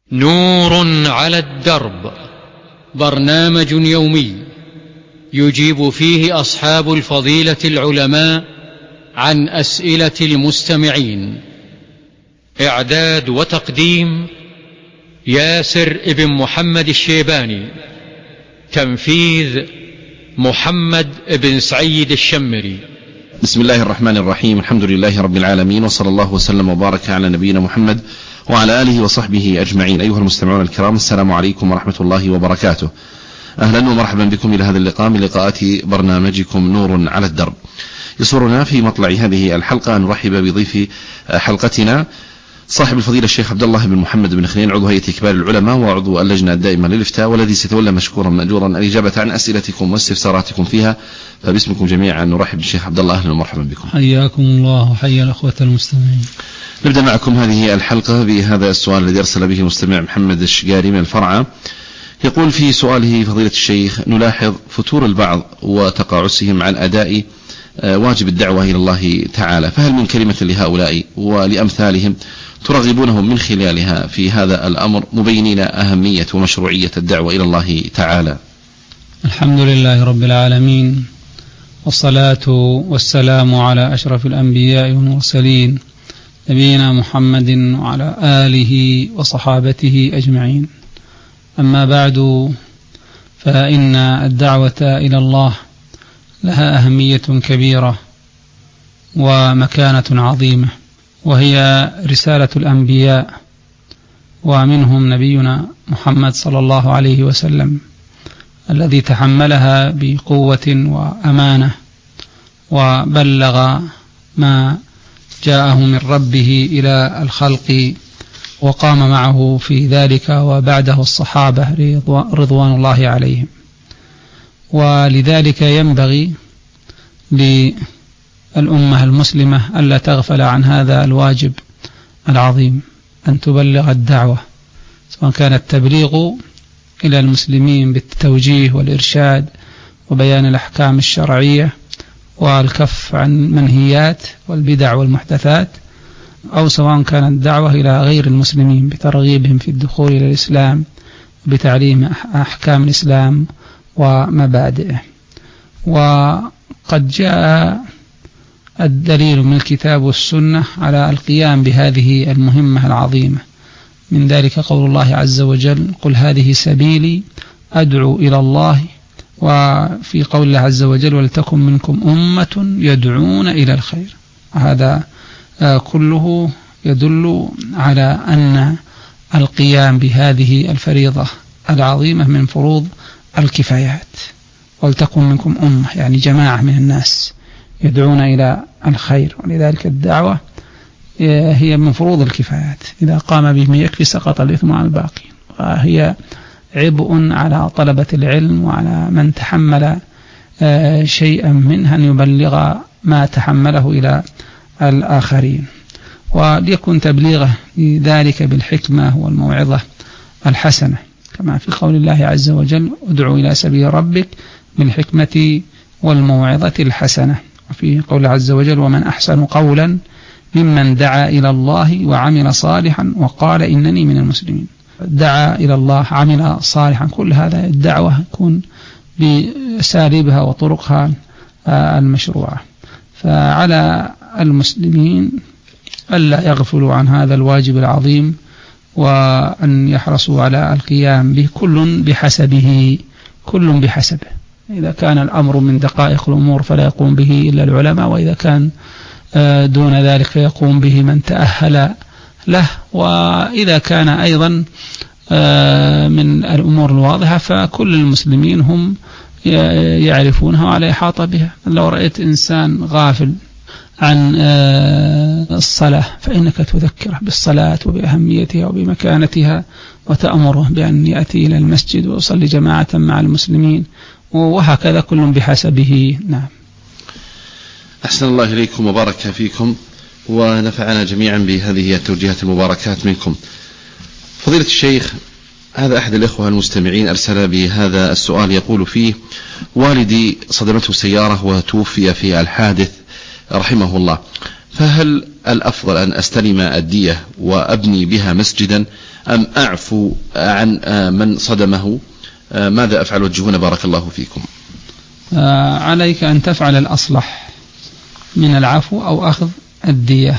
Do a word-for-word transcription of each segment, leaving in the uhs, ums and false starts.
نور على الدرب، برنامج يومي يجيب فيه أصحاب الفضيلة العلماء عن أسئلة المستمعين. إعداد وتقديم ياسر ابن محمد الشيباني. تنفيذ محمد بن سعيد الشمري. بسم الله الرحمن الرحيم. الحمد لله رب العالمين، وصلى الله وسلم وبارك على نبينا محمد وعلى آله وصحبه أجمعين. أيها المستمعون الكرام، السلام عليكم ورحمة الله وبركاته. أهلا ومرحبا بكم إلى هذا اللقاء من لقاءات برنامجكم نور على الدرب. يسرنا في مطلع هذه الحلقة أن نرحب بضيف حلقتنا صاحب الفضيلة الشيخ عبد الله بن محمد بن خليل، عضو هيئة كبار العلماء وعضو اللجنة الدائمة للإفتاء، والذي سيتولى مشكورا مأجورا الإجابة عن أسئلتكم واستفساراتكم فيها. فباسمكم جميعا نرحب بالشيخ عبد الله. أهلا ومرحبا بكم. حياكم الله وحيا الأخوة المستمعين. نبدأ معكم هذه الحلقة بهذا السؤال الذي أرسل به المستمع محمد الشقاري من الفرعة. يقول في سؤاله فضيلة الشيخ: نلاحظ فتور البعض وتقاعسهم عن أداء واجب الدعوة إلى الله تعالى، فهل من كلمة لهؤلاء ولأمثالهم ترغبونهم من خلالها في هذا الأمر، مبينين أهمية ومشروعية الدعوة إلى الله تعالى؟ الحمد لله رب العالمين، والصلاة والسلام على أشرف الأنبياء والمرسلين نبينا محمد وعلى آله وصحابته أجمعين. أما بعد، فإن الدعوة إلى الله لها أهمية كبيرة ومكانة عظيمة، وهي رسالة الأنبياء، ومنهم نبينا محمد صلى الله عليه وسلم الذي تحملها بقوة وأمانة وبلغ ما جاءه من ربه إلى الخلق، وقام معه في ذلك وبعده الصحابة رضوان الله عليهم. ولذلك ينبغي للأمة المسلمة ألا تغفل عن هذا الواجب العظيم، أن تبلغ الدعوة، سواء كان التبليغ إلى المسلمين بالتوجيه والإرشاد وبيان الأحكام الشرعية والكف عن منهيات والبدع والمحدثات، أو سواء كانت الدعوة إلى غير المسلمين بترغيبهم في الدخول إلى الإسلام بتعليم أحكام الإسلام ومبادئه. وقد جاء الدليل من الكتاب والسنة على القيام بهذه المهمة العظيمة، من ذلك قول الله عز وجل: قل هذه سبيلي أدعو إلى الله، وفي قول الله عز وجل: ولتكن منكم أمة يدعون إلى الخير. هذا كله يدل على أن القيام بهذه الفريضة العظيمة من فروض الكفايات. ولتكن منكم أمة يعني جماعة من الناس يدعون إلى الخير، ولذلك الدعوة هي من فروض الكفايات، إذا قام به يكفي سقط الإثم عن الباقين، وهي عبء على طلبة العلم وعلى من تحمل شيئا منها أن يبلغ ما تحمله إلى الآخرين، وليكن تبليغه لذلك بالحكمة والموعظة الحسنة، كما في قول الله عز وجل: ادعو إلى سبيل ربك بالحكمة والموعظة الحسنة. وفي قول عز وجل: ومن أحسن قولا ممن دعا إلى الله وعمل صالحا وقال إنني من المسلمين. دعا إلى الله، عمل صالحا، كل هذا الدعوة يكون بأساليبها وطرقها المشروعة. فعلى المسلمين ألا يغفلوا عن هذا الواجب العظيم، وأن يحرصوا على القيام به، كل بحسبه كل بحسبه. إذا كان الأمر من دقائق الأمور فلا يقوم به إلا العلماء، وإذا كان دون ذلك فيقوم به من تأهل له، وإذا كان أيضا من الأمور الواضحة فكل المسلمين هم يعرفونها وعلى إحاطة بها. لو رأيت إنسان غافل عن الصلاة فإنك تذكره بالصلاة وبأهميتها وبمكانتها، وتأمره بأن يأتي إلى المسجد ويصلي جماعة مع المسلمين، وهكذا كل بحسبه. نعم. أحسن الله إليكم وبارك فيكم ونفعنا جميعا بهذه التوجيهات المباركات منكم. فضيلة الشيخ، هذا أحد الإخوة المستمعين أرسل بهذا السؤال، يقول فيه: والدي صدمته سيارة وتوفي في الحادث رحمه الله، فهل الأفضل أن أستلم الدية وأبني بها مسجدا أم أعفو عن من صدمه؟ ماذا أفعل؟ وجهونا بارك الله فيكم. عليك أن تفعل الأصلح من العفو أو أخذ الدية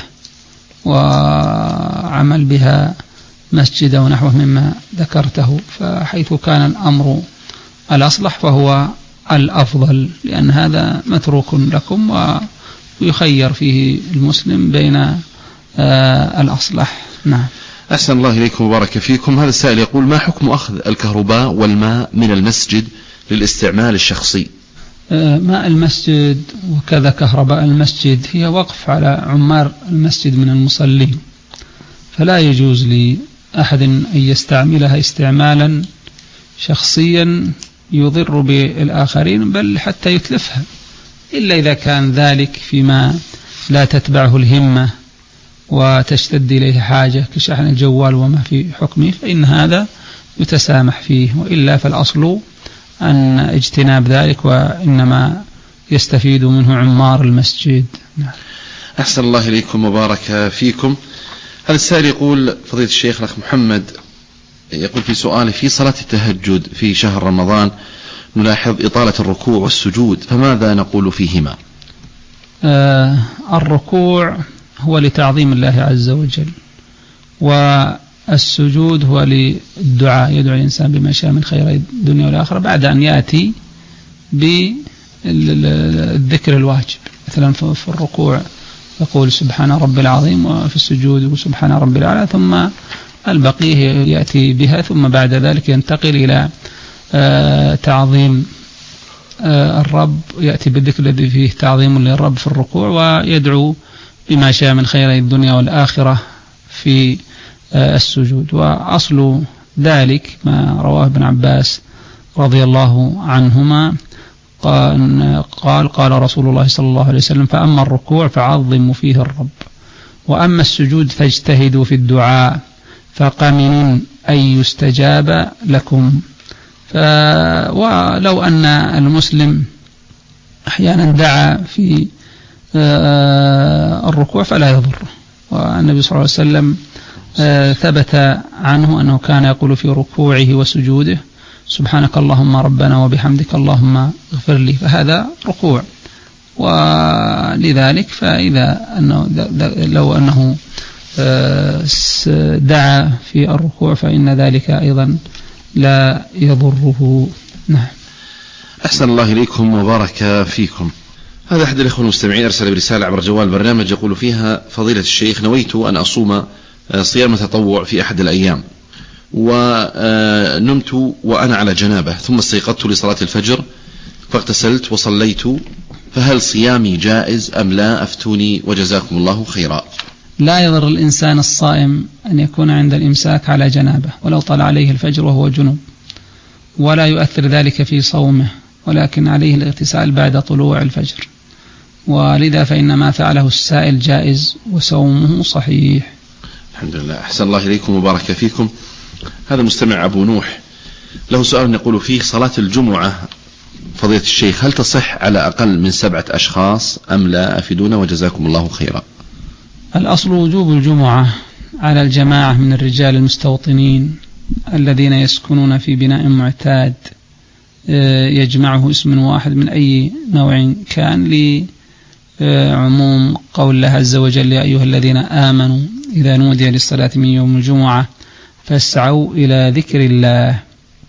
وعمل بها مسجد ونحوه مما ذكرته، فحيث كان الأمر الأصلح فهو الأفضل، لأن هذا متروك لكم ويخير فيه المسلم بين الأصلح. نعم. أحسن الله إليكم وبارك فيكم. هذا السائل يقول: ما حكم أخذ الكهرباء والماء من المسجد للاستعمال الشخصي؟ ماء المسجد وكذا كهرباء المسجد هي وقف على عمار المسجد من المصلين، فلا يجوز لأحد أن يستعملها استعمالا شخصيا يضر بالآخرين بل حتى يتلفها، إلا إذا كان ذلك فيما لا تتبعه الهمة وتشتد إليه حاجة كشحن الجوال وما في حكمه، فإن هذا يتسامح فيه، وإلا فالأصل أن اجتناب ذلك، وإنما يستفيد منه عمار المسجد. أحسن الله إليكم وبارك فيكم. هذا السائل يقول: فضيلة الشيخ الأخ محمد يقول في سؤاله: في صلاة التهجد في شهر رمضان نلاحظ إطالة الركوع والسجود، فماذا نقول فيهما؟ آه الركوع هو لتعظيم الله عز وجل، والسجود هو للدعاء، يدعو الإنسان بما شاء من خير الدنيا والآخرة بعد أن يأتي بالذكر الواجب. مثلا في الركوع يقول سبحان رب العظيم، وفي السجود سبحان رب الأعلى، ثم البقية يأتي بها، ثم بعد ذلك ينتقل إلى آه تعظيم آه الرب، يأتي بالذكر الذي فيه تعظيم للرب في الركوع، ويدعو بما شاء من خير الدنيا والآخرة في آه السجود. وأصل ذلك ما رواه ابن عباس رضي الله عنهما قال قال, قال رسول الله صلى الله عليه وسلم: فأما الركوع فعظموا فيه الرب، وأما السجود فاجتهدوا في الدعاء فقمن أن يستجاب لكم. ولو أن المسلم أحيانا دعا في الركوع فلا يضر، والنبي صلى الله عليه وسلم ثبت عنه أنه كان يقول في ركوعه وسجوده: سبحانك اللهم ربنا وبحمدك اللهم اغفر لي، فهذا ركوع. ولذلك فإذا أنه لو أنه دعا في الركوع فإن ذلك أيضا لا يضره. نعم. أحسن الله إليكم وبارك فيكم. هذا أحد الإخوة المستمعين أرسل برسالة عبر جوال البرنامج يقول فيها: فضيلة الشيخ، نويت أن أصوم صيام تطوع في أحد الأيام، ونمت وأنا على جنابة، ثم استيقظت لصلاة الفجر فاغتسلت وصليت، فهل صيامي جائز أم لا؟ أفتوني وجزاكم الله خيرا. لا يضر الإنسان الصائم أن يكون عند الإمساك على جنابه ولو طلع عليه الفجر وهو جنوب، ولا يؤثر ذلك في صومه، ولكن عليه الاغتسال بعد طلوع الفجر، ولذا فإن ما فعله السائل جائز وصومه صحيح. الحمد لله. أحسن الله إليكم وبارك فيكم. هذا مستمع أبو نوح له سؤال يقول فيه: صلاة الجمعة فضيلة الشيخ هل تصح على أقل من سبعة أشخاص أم لا؟ أفيدونا وجزاكم الله خيرا. الأصل وجوب الجمعة على الجماعة من الرجال المستوطنين الذين يسكنون في بناء معتاد يجمعه اسم واحد من أي نوع كان، لعموم قول الله عز وجل: يا أيها الذين آمنوا إذا نودي للصلاة من يوم الجمعة فاسعوا إلى ذكر الله.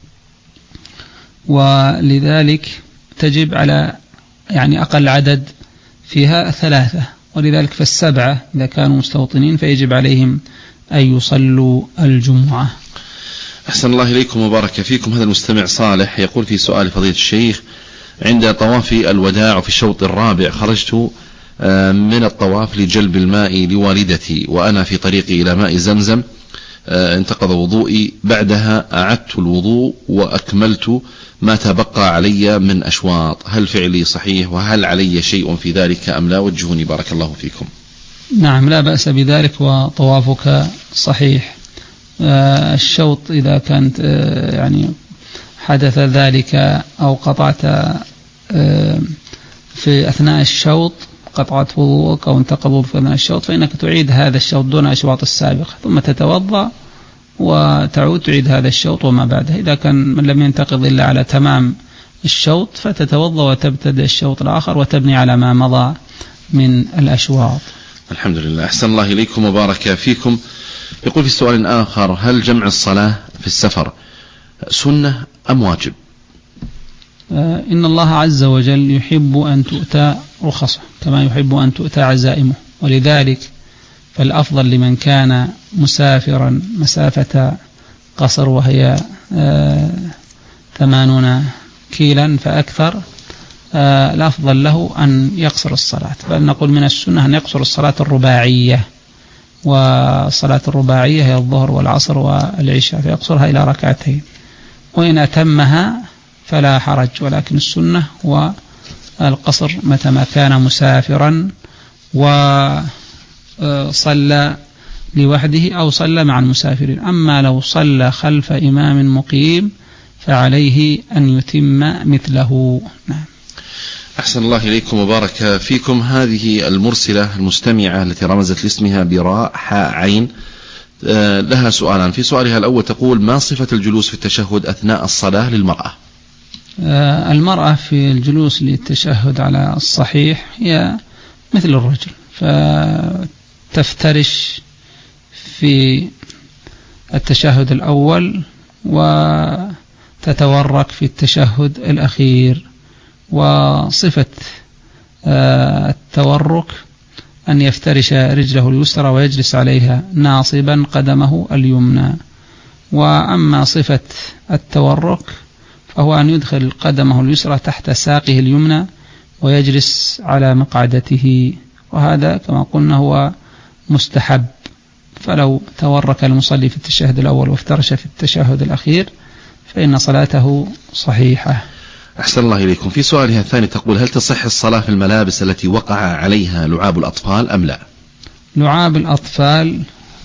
ولذلك تجب على يعني أقل عدد فيها ثلاثة، ولذلك فالسبعة إذا كانوا مستوطنين فيجب عليهم أن يصلوا الجمعة. أحسن الله إليكم وبارك فيكم. هذا المستمع صالح يقول في سؤال فضيلة الشيخ: عند طواف الوداع في الشوط الرابع خرجت من الطواف لجلب الماء لوالدتي، وأنا في طريقي إلى ماء زمزم انتقض وضوئي، بعدها أعدت الوضوء وأكملت ما تبقى علي من أشواط، هل فعلي صحيح وهل علي شيء في ذلك أم لا؟ وجهوني بارك الله فيكم. نعم، لا بأس بذلك وطوافك صحيح. الشوط إذا كانت يعني حدث ذلك أو قطعت في أثناء الشوط انقطعت وضوءك أو انتقض وضوءك في الشوط فإنك تعيد هذا الشوط دون أشواط السابقة، ثم تتوضأ وتعود تعيد هذا الشوط وما بعده. إذا كان من لم ينتقض إلا على تمام الشوط فتتوضأ وتبتدئ الشوط الآخر وتبني على ما مضى من الأشواط. الحمد لله. أحسن الله إليكم وبارك فيكم. يقول في سؤال آخر: هل جمع الصلاة في السفر سنة أم واجب؟ إن الله عز وجل يحب أن تؤتى رخصه كما يحب أن تؤتى عزائمه، ولذلك فالأفضل لمن كان مسافرا مسافة قصر وهي ثمانون كيلا فأكثر، الأفضل له أن يقصر الصلاة، بل نقول من السنة أن يقصر الصلاة الرباعية، والصلاة الرباعية هي الظهر والعصر والعشاء، فيقصرها إلى ركعتين، وإن أتمها فلا حرج، ولكن السنة هو القصر متى ما كان مسافرا وصلى لوحده أو صلى مع المسافرين. أما لو صلى خلف إمام مقيم فعليه أن يتم مثله. نعم. أحسن الله إليكم وبارك فيكم. هذه المرسلة المستمعة التي رمزت لاسمها براء حاء عين لها سؤالان. في سؤالها الأول تقول: ما صفة الجلوس في التشهد أثناء الصلاة للمرأة؟ المرأة في الجلوس للتشهد على الصحيح هي مثل الرجل، فتفترش في التشهد الأول وتتورك في التشهد الأخير. وصفة التورك أن يفترش رجله اليسرى ويجلس عليها ناصبا قدمه اليمنى. وأما صفة التورك فهو أن يدخل قدمه اليسرى تحت ساقه اليمنى ويجلس على مقعدته، وهذا كما قلنا هو مستحب. فلو تورك المصلي في التشهد الأول وافترش في التشهد الأخير فإن صلاته صحيحة. أحسن الله إليكم. في سؤالها الثاني تقول: هل تصح الصلاة في الملابس التي وقع عليها لعاب الأطفال أم لا؟ لعاب الأطفال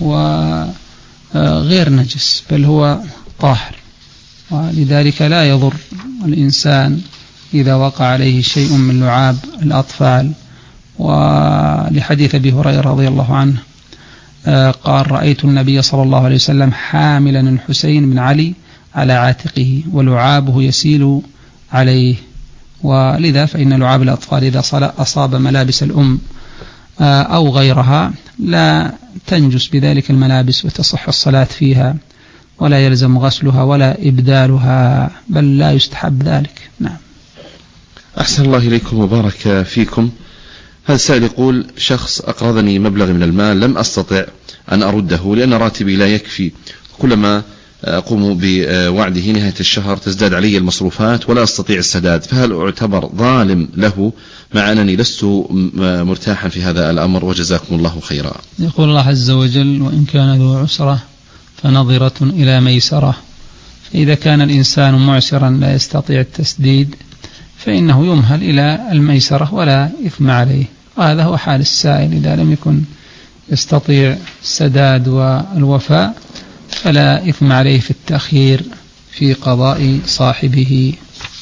وغير نجس بل هو طاهر، ولذلك لا يضر الإنسان إذا وقع عليه شيء من لعاب الأطفال. ولحديث أبي هريرة رضي الله عنه قال: رأيت النبي صلى الله عليه وسلم حاملا الحسين بن علي على عاتقه ولعابه يسيل عليه. ولذا فإن لعاب الأطفال إذا أصاب ملابس الأم أو غيرها لا تنجس بذلك الملابس وتصح الصلاة فيها، ولا يلزم غسلها ولا إبدالها، بل لا يستحب ذلك. نعم. أحسن الله إليكم وبارك فيكم. هذا السائل يقول: شخص أقرضني مبلغ من المال لم أستطع أن أرده لأن راتبي لا يكفي، كلما أقوم بوعده نهاية الشهر تزداد علي المصروفات ولا أستطيع السداد، فهل أعتبر ظالم له مع أنني لست مرتاحا في هذا الأمر؟ وجزاكم الله خيرا. يقول الله عز وجل: وإن كان ذو عسرة فنظرة إلى ميسرة. فإذا كان الإنسان معسرا لا يستطيع التسديد فإنه يمهل إلى الميسرة ولا إثم عليه، وهذا هو حال السائل. إذا لم يكن يستطيع السداد والوفاء فلا إثم عليه في التأخير في قضاء صاحبه.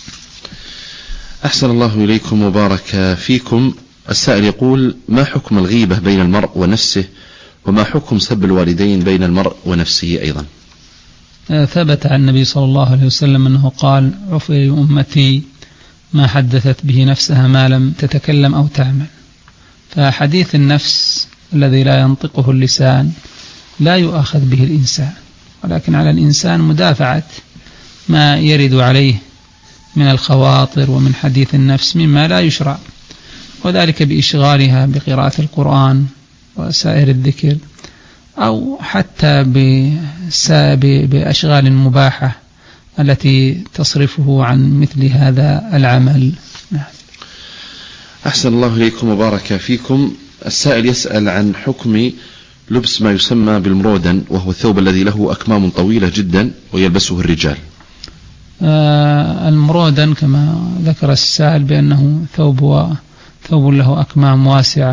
أحسن الله إليكم وبارك فيكم. السائل يقول: ما حكم الغيبة بين المرء ونفسه، وما حكم سب الوالدين بين المرء ونفسه أيضا؟ ثبت عن النبي صلى الله عليه وسلم أنه قال: عفي أمتي ما حدثت به نفسها ما لم تتكلم أو تعمل. فحديث النفس الذي لا ينطقه اللسان لا يؤاخذ به الإنسان، ولكن على الإنسان مدافعة ما يرد عليه من الخواطر ومن حديث النفس مما لا يشرع، وذلك بإشغالها بقراءة القرآن وسائر الذكر، أو حتى بأشغال مباحة التي تصرفه عن مثل هذا العمل. أحسن الله إليكم وبارك فيكم. السائل يسأل عن حكم لبس ما يسمى بالمرودن، وهو الثوب الذي له أكمام طويلة جدا ويلبسه الرجال. آه المرودن كما ذكر السائل بأنه ثوب ثوب له أكمام واسعة،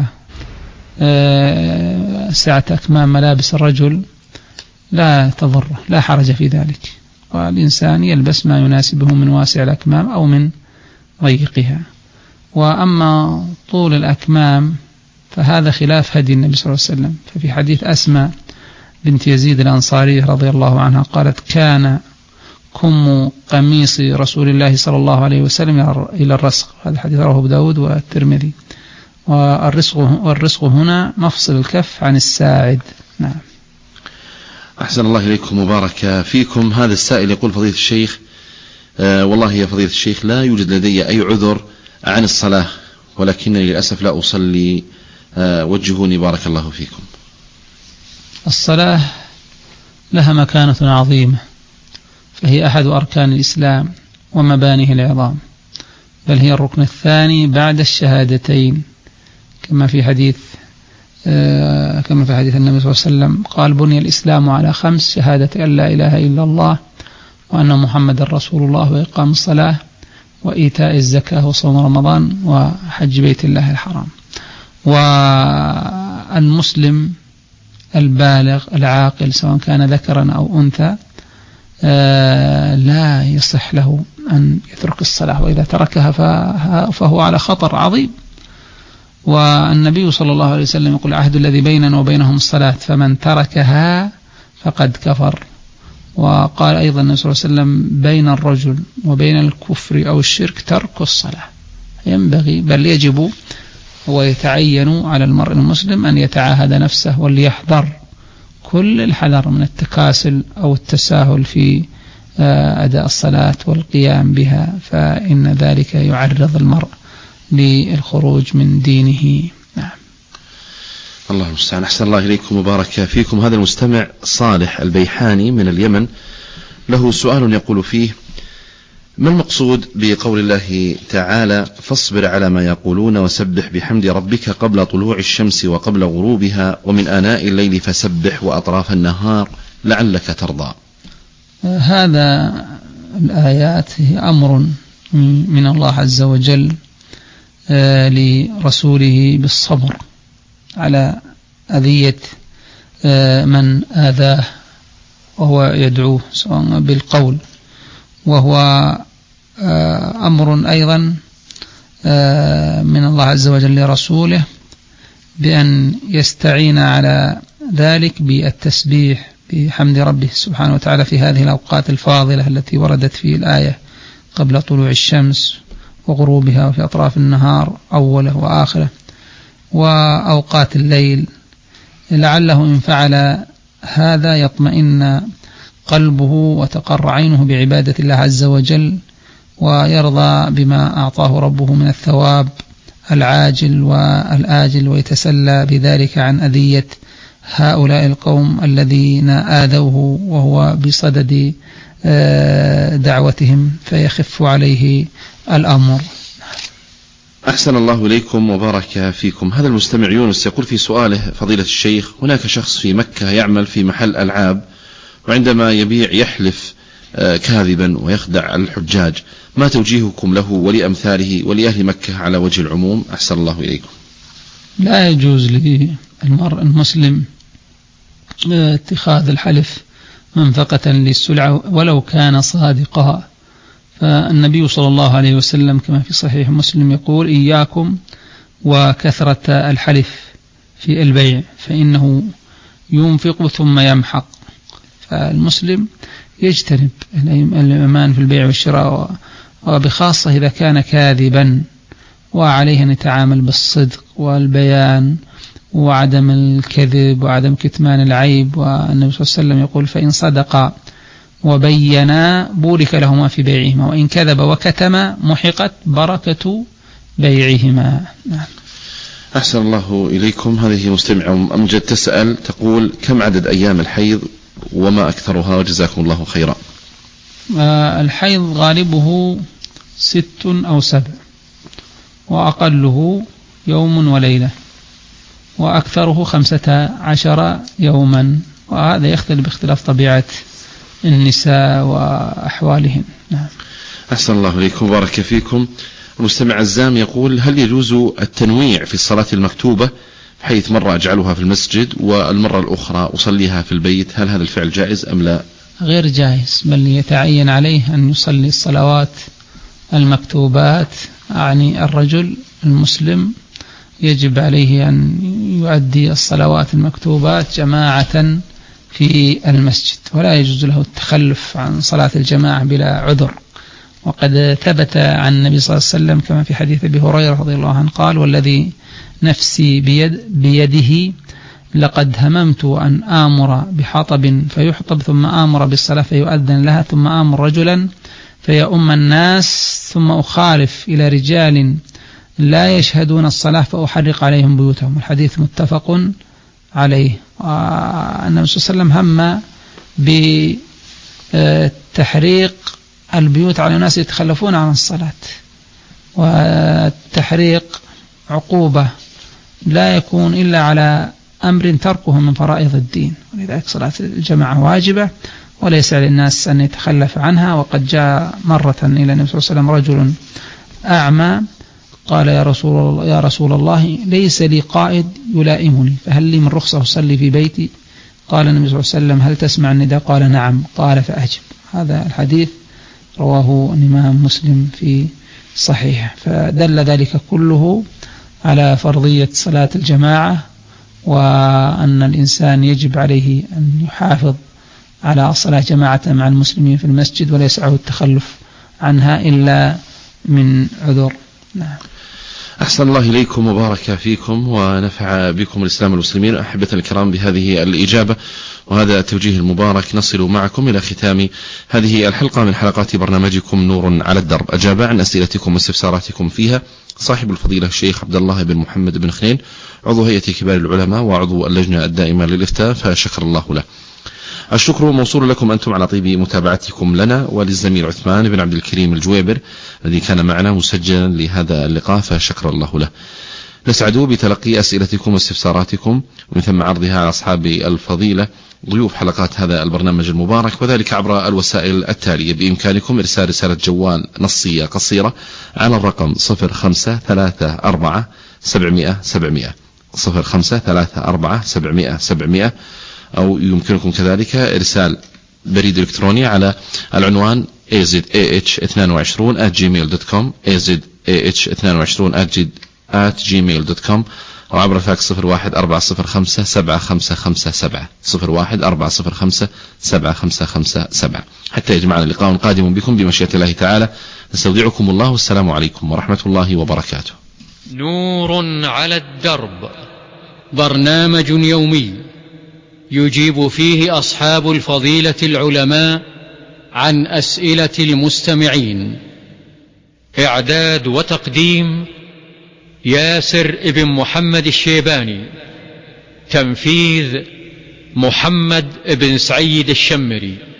آه سعة أكمام ملابس الرجل لا تضر، لا حرج في ذلك، والإنسان يلبس ما يناسبه من واسع الأكمام أو من ضيقها. وأما طول الأكمام فهذا خلاف هدي النبي صلى الله عليه وسلم. ففي حديث أسماء بنت يزيد الأنصارية رضي الله عنها قالت: كان كم قميص رسول الله صلى الله عليه وسلم إلى الرسغ. هذا الحديث رواه أبو داود والترمذي. والرسغ, والرسغ هنا مفصل الكف عن الساعد. نعم. أحسن الله إليكم وبارك فيكم. هذا السائل يقول: فضيلة الشيخ، آه والله يا فضيلة الشيخ لا يوجد لدي أي عذر عن الصلاة، ولكنني للأسف لا أصلي، آه وجهوني بارك الله فيكم. الصلاة لها مكانة عظيمة، فهي أحد أركان الإسلام ومبانيه العظام، بل هي الركن الثاني بعد الشهادتين، كما في حديث آه كما في حديث النبي صلى الله عليه وسلم قال: بني الإسلام على خمس: شهادة أن لا إله إلا الله وأن محمد رسول الله وإقام الصلاة وإيتاء الزكاة وصوم رمضان وحج بيت الله الحرام. والمسلم البالغ العاقل سواء كان ذكرا أو أنثى آه لا يصح له أن يترك الصلاة، وإذا تركها فهو على خطر عظيم. والنبي صلى الله عليه وسلم يقول: العهد الذي بيننا وبينهم الصلاة فمن تركها فقد كفر. وقال أيضا النبي صلى الله عليه وسلم: بين الرجل وبين الكفر أو الشرك ترك الصلاة. ينبغي بل يجب ويتعين على المرء المسلم أن يتعاهد نفسه وليحذر كل الحذر من التكاسل أو التساهل في أداء الصلاة والقيام بها، فإن ذلك يعرض المرء للخروج من دينه. نعم. الله المستعان. أحسن الله إليكم وبارك فيكم. هذا المستمع صالح البيحاني من اليمن له سؤال يقول فيه: ما المقصود بقول الله تعالى: فاصبر على ما يقولون وسبح بحمد ربك قبل طلوع الشمس وقبل غروبها ومن آناء الليل فسبح وأطراف النهار لعلك ترضى؟ هذا الآيات هي أمر من الله عز وجل لرسوله بالصبر على أذية من آذاه وهو يدعوه سواء بالقول، وهو أمر أيضا من الله عز وجل لرسوله بأن يستعين على ذلك بالتسبيح بحمد ربه سبحانه وتعالى في هذه الأوقات الفاضلة التي وردت في الآية قبل طلوع الشمس وغروبها وفي أطراف النهار أوله وآخره وأوقات الليل، لعله إن فعل هذا يطمئن قلبه وتقر عينه بعبادة الله عز وجل ويرضى بما أعطاه ربه من الثواب العاجل والآجل، ويتسلى بذلك عن أذية هؤلاء القوم الذين آذوه وهو بصدد دعوتهم فيخف عليه الأمر. أحسن الله إليكم وبارك فيكم. هذا المستمع يونس يقول في سؤاله: فضيلة الشيخ، هناك شخص في مكة يعمل في محل ألعاب، وعندما يبيع يحلف كاذبا ويخدع الحجاج، ما توجيهكم له ولأمثاله ولأهل مكة على وجه العموم؟ أحسن الله إليكم. لا يجوز للمرء المسلم اتخاذ الحلف منفقة للسلعة ولو كان صادقا، فالنبي صلى الله عليه وسلم كما في صحيح مسلم يقول: إياكم وكثرة الحلف في البيع فإنه ينفق ثم يمحق. فالمسلم يجتنب الأمان في البيع والشراء، وبخاصة إذا كان كاذبا، وعليه أن يتعامل بالصدق والبيان وعدم الكذب وعدم كتمان العيب. والنبي صلى الله عليه وسلم يقول: فإن صدقا وبينا بورك لهما في بيعهما، وإن كذب وكتما محقت بركة بيعهما. نعم. أحسن الله إليكم. هذه مستمع أمجد تسأل تقول: كم عدد أيام الحيض وما أكثرها؟ وجزاكم الله خيرا. الحيض غالبه ست أو سبع، وأقله يوم وليلة، وأكثره خمسة عشر يوما، وهذا يختلف باختلاف طبيعة النساء وأحوالهن. نعم. أحسن الله إليكم وبارك فيكم. المستمع عزام يقول: هل يجوز التنويع في الصلاة المكتوبة بحيث مرة أجعلها في المسجد والمرة الأخرى أصليها في البيت؟ هل هذا الفعل جائز أم لا؟ غير جائز، بل يتعين عليه أن يصلي الصلوات المكتوبات، يعني الرجل المسلم يجب عليه أن يؤدي الصلوات المكتوبات جماعة في المسجد، ولا يجوز له التخلف عن صلاة الجماعة بلا عذر. وقد ثبت عن النبي صلى الله عليه وسلم كما في حديث أبي هريرة رضي الله عنه قال: والذي نفسي بيد بيده لقد هممت أن آمر بحطب فيحطب ثم آمر بالصلاة فيؤذن لها ثم آمر رجلا فيؤم الناس ثم أخالف إلى رجال لا يشهدون الصلاة فأحرق عليهم بيوتهم. الحديث متفق عليه. النبي صلى الله عليه وسلم هم بتحريق البيوت على الناس يتخلفون عن الصلاة، والتحريق عقوبة لا يكون إلا على أمر تركه من فرائض الدين، ولذلك صلاة الجماعة واجبة وليس للناس أن يتخلف عنها. وقد جاء مرة إلى النبي صلى الله عليه وسلم رجل أعمى قال: يا رسول الله, يا رسول الله ليس لي قائد يلائمني فهل لي من رخصة أصلي في بيتي؟ قال النبي صلى الله عليه وسلم: هل تسمع النداء؟ قال: نعم. قال: فأجب. هذا الحديث رواه الإمام مسلم في صحيح. فدل ذلك كله على فرضية صلاة الجماعة، وأن الإنسان يجب عليه أن يحافظ على صلاة جماعة مع المسلمين في المسجد ولا يسعه التخلف عنها إلا من عذر. نعم. أحسن الله إليكم وبارك فيكم ونفع بكم الإسلام والمسلمين. أحبة الكرام، بهذه الإجابة وهذا التوجيه المبارك نصل معكم إلى ختام هذه الحلقة من حلقات برنامجكم نور على الدرب. أجاب عن أسئلتكم واستفساراتكم فيها صاحب الفضيلة الشيخ عبد الله بن محمد بن خنين، عضو هيئة كبار العلماء وعضو اللجنة الدائمة للإفتاء، فشكر الله له. الشكر موصول لكم أنتم على طيب متابعتكم لنا، وللزميل عثمان بن عبد الكريم الجويبر الذي كان معنا مسجلا لهذا اللقاء، فشكر الله له. نسعد بتلقي أسئلتكم واستفساراتكم ومن ثم عرضها على أصحاب الفضيلة ضيوف حلقات هذا البرنامج المبارك، وذلك عبر الوسائل التالية. بإمكانكم إرسال رسالة جوال نصية قصيرة على الرقم صفر خمسة ثلاثة أربعة سبعمائة سبعمائة صفر خمسة ثلاثة أربعة سبعمائة سبعمائة، أو يمكنكم كذلك إرسال بريد إلكتروني على العنوان إيه زد إيه إتش اثنين وعشرين آت جيميل دوت كوم إيه زد إيه إتش اثنين وعشرين آت جيميل دوت كوم، أو عبر الفاكس صفر واحد أربعة صفر خمسة سبعة خمسة خمسة سبعة صفر واحد أربعة صفر خمسة سبعة خمسة خمسة سبعة، حتى يجمعنا لقاء قادم بكم بمشيئة الله تعالى. نستودعكم الله، والسلام عليكم ورحمة الله وبركاته. نور على الدرب، برنامج يومي يجيب فيه أصحاب الفضيلة العلماء عن أسئلة المستمعين. إعداد وتقديم ياسر ابن محمد الشيباني، تنفيذ محمد بن سعيد الشمري.